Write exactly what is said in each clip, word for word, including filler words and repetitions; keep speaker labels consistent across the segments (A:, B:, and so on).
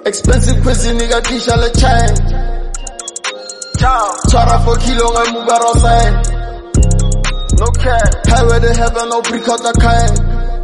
A: Expensive cuisine, nigga, tisha le chain. Chara for kilo, I move outside. No care. Highway to heaven, no brick out the kind.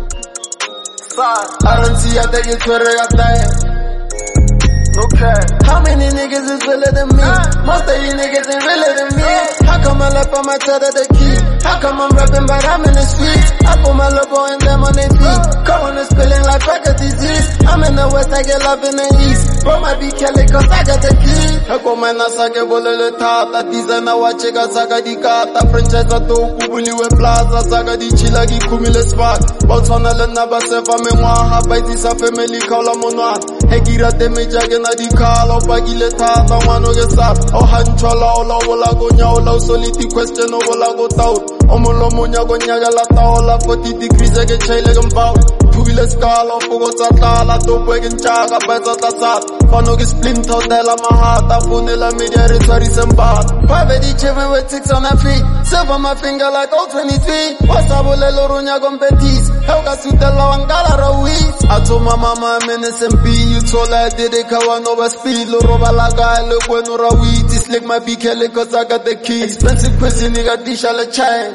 A: I don't see a day it's where I die. No care. How many niggas is realer than me? Most of you niggas ain't realer than me. How come I left on my side of the key? How come I'm rapping but I'm in the street? I put my logo and them on their feet. Corona spilling like Packer disease. I'm in the west, I get love in the east. Bro might be Kelly cause I got the key. Hako mana sake bolele tata. Designer wacheka saka di kata. Franchise to kubuliwe plaza. Saka di chila ki kumile spot. Bautwana le naba sefa mengwaha. Baitisa family kaula monwa. Hegira teme jage na di kala. Bagile tata wano ke sap. O hanchola ola wola go nyaola. Usoliti question o wola go taut. Omolo monya go nyaga la taola. forty degrees ege chaile gambao. Pugile skala fugo satala. Topo egen chaga baita tasat. Pano ki splinter della mahata. Funela media retari sembat. Private di cheve with six on her feet. Seven on my finger like all twenty-three. Wasabole lorunya gompetis. Helga sutela wangala rawis. I told my mama I'm in S M P. You told her I did it kawan over speed. Loroba laga look when rawit. This like my bikele cause I got the key. Expensive cuisine nigga disha le chain.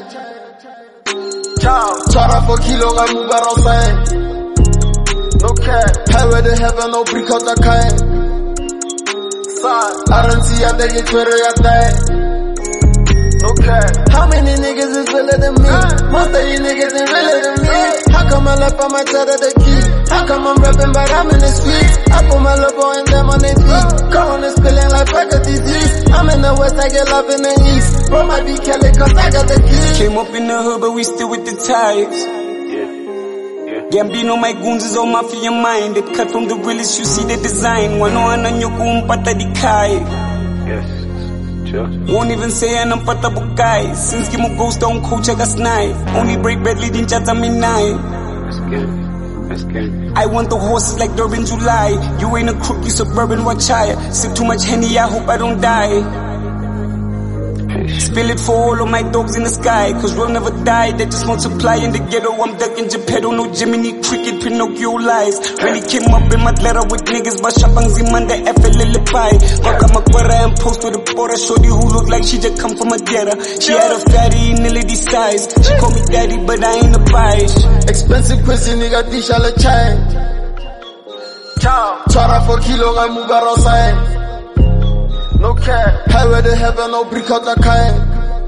A: Chara for kilo I move outside. No care. Highway to heaven, no brick out the kind. I don't see a day it's where I die. No care. How many niggas is realer than me? Most of you niggas ain't realer than me. How come I left on my side of the key? How come I'm rapping but I'm in the street? I put my logo and them on their feet. Corona spilling like Packer disease. I'm in the west, I get love in the east. Bro might be Kelly cause I got the key.
B: Came up in the hood but we still with the ties. Gambino, my goons is all mafia minded. Cut from the realest, you see the design. Wano ananyo kumpata di kai.
C: Yes, sure.
B: Won't even say I'm pata bukai. Since Gimo Ghost don't coach I got snipe. Only break bad leading chats I'm in nine.
C: That's good. That's good.
B: I want the horses like Durban July. You ain't a crook, you suburban watch higher. Sip too much Henny, I hope I don't die. Spill it for all of my dogs in the sky. Cause we'll never die, they just multiply in the ghetto. I'm ducking Geppetto, no Jiminy Cricket, Pinocchio lies. When he came up in my letter with niggas, but Shabang Zimanda F L L Pai. Waka Makwara and post with a border shorty who look like she just come from a debtor. She had a fatty in lady size. She call me daddy, but I ain't a bias.
A: Expensive cuisine, nigga, disha le chain. Chara for kilo, I move outside. No care. Highway to heaven, no brick out the kind.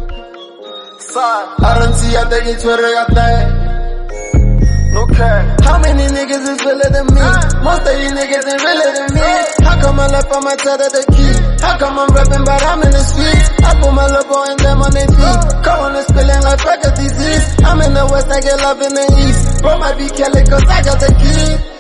A: I don't see a day it's where I die. No care. How many niggas is realer than me? Most of you niggas ain't realer than me. How come I left on my side of the key? How come I'm rapping but I'm in the street? I put my logo and them on their feet. Corona spilling like Packer disease. I'm in the west, I get love in the east. Bro might be Kelly cause I got the key.